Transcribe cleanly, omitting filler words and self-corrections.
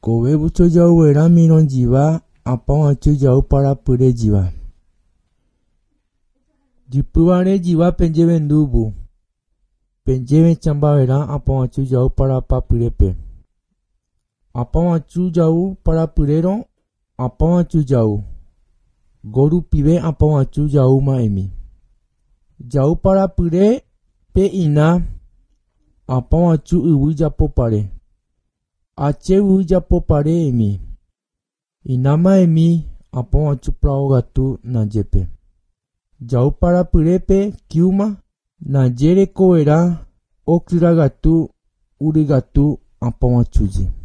Kowe bucho jau era minon jiwa, apa wachu jau para pure jiwa. Jipuare jiwa penje vendubu. Penje ven chamba vera apa wachu jau para pa purepe. Apa wachu jau para purero, apa wachu jau. Goru pibe apa wachu jau maemi. Jau para pure pe ina, apa wachu ubu japo pare. Ache u japo pare emi. Inama emi apa wachu prao gatu na jepe. Jau para purepe kiuma na jere koera okura gatu uri gatu apa wachuji.